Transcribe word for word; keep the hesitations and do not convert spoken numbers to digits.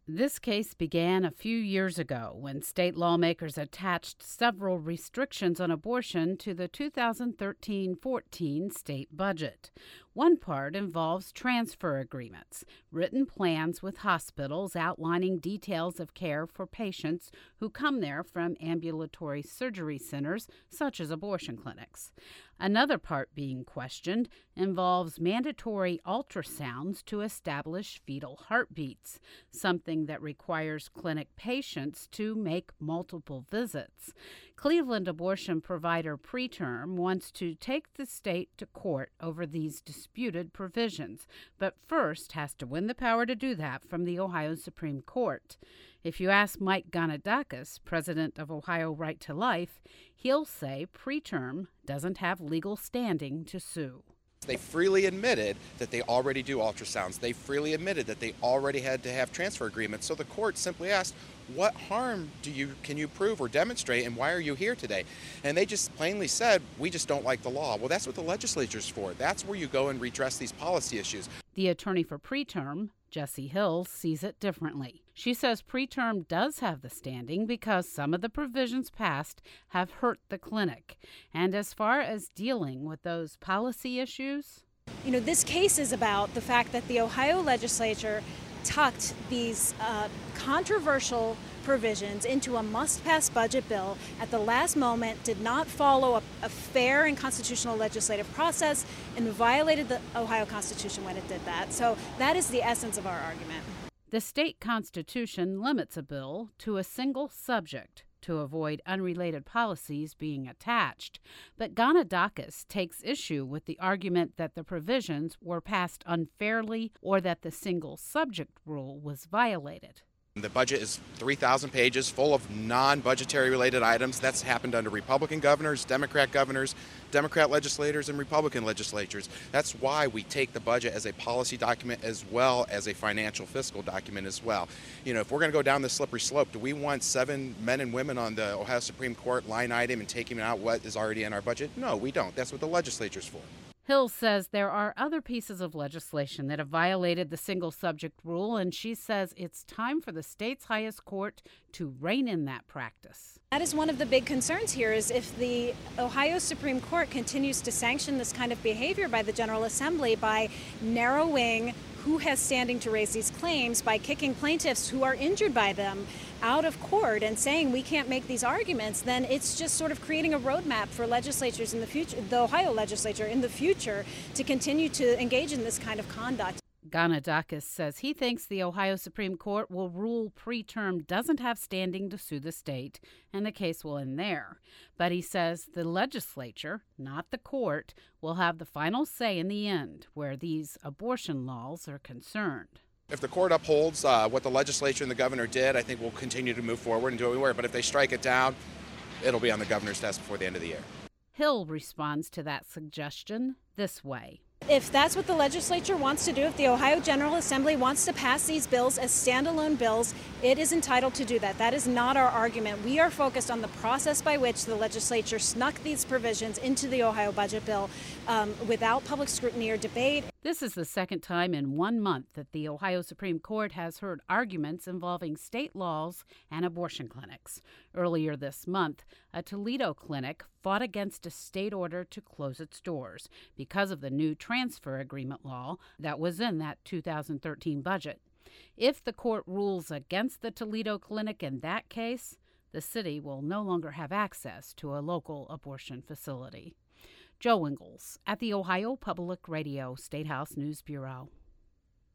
This case began a few years ago when state lawmakers attached several restrictions on abortion to the two thousand thirteen fourteen state budget. One part involves transfer agreements, written plans with hospitals outlining details of care for patients who come there from ambulatory surgery centers such as abortion clinics. Another part being questioned involves mandatory ultrasounds to establish fetal heartbeats, something that requires clinic patients to make multiple visits. Cleveland abortion provider Preterm wants to take the state to court over these disputed provisions, but first has to win the power to do that from the Ohio Supreme Court. If you ask Mike Ganadakis, president of Ohio Right to Life, he'll say Preterm doesn't have legal standing to sue. They freely admitted that they already do ultrasounds. They freely admitted that they already had to have transfer agreements. So the court simply asked, what harm do you can you prove or demonstrate, and why are you here today? And they just plainly said, we just don't like the law. Well, that's what the legislature's for. That's where you go and redress these policy issues. The attorney for Preterm, Jessie Hill, sees it differently. She says Preterm does have the standing because some of the provisions passed have hurt the clinic. And as far as dealing with those policy issues, you know, this case is about the fact that the Ohio legislature tucked these uh, controversial provisions into a must-pass budget bill at the last moment, did not follow a, a fair and constitutional legislative process, and violated the Ohio Constitution when it did that. So that is the essence of our argument. The state constitution limits a bill to a single subject to avoid unrelated policies being attached. But Ganadakis takes issue with the argument that the provisions were passed unfairly or that the single subject rule was violated. The budget is three thousand pages full of non-budgetary related items. That's happened under Republican governors, Democrat governors, Democrat legislators, and Republican legislatures. That's why we take the budget as a policy document as well as a financial fiscal document as well. You know, if we're going to go down this slippery slope, do we want seven men and women on the Ohio Supreme Court line item and taking out what is already in our budget? No, we don't. That's what the legislature's for. Hill says there are other pieces of legislation that have violated the single subject rule, and she says it's time for the state's highest court to rein in that practice. That is one of the big concerns here, is if the Ohio Supreme Court continues to sanction this kind of behavior by the General Assembly by narrowing who has standing to raise these claims, by kicking plaintiffs who are injured by them out of court and saying we can't make these arguments, then it's just sort of creating a roadmap for legislatures in the future, the Ohio legislature in the future, to continue to engage in this kind of conduct. Ganadakis says he thinks the Ohio Supreme Court will rule Preterm doesn't have standing to sue the state, and the case will end there. But he says the legislature, not the court, will have the final say in the end where these abortion laws are concerned. If the court upholds uh, what the legislature and the governor did, I think we'll continue to move forward and do what we were. But if they strike it down, it'll be on the governor's desk before the end of the year. Hill responds to that suggestion this way. If that's what the legislature wants to do, if the Ohio General Assembly wants to pass these bills as standalone bills, it is entitled to do that. That is not our argument. We are focused on the process by which the legislature snuck these provisions into the Ohio budget bill um, without public scrutiny or debate. This is the second time in one month that the Ohio Supreme Court has heard arguments involving state laws and abortion clinics. Earlier this month, a Toledo clinic fought against a state order to close its doors because of the new transfer agreement law that was in that two thousand thirteen budget. If the court rules against the Toledo clinic in that case, the city will no longer have access to a local abortion facility. Joe Ingles at the Ohio Public Radio State House News Bureau.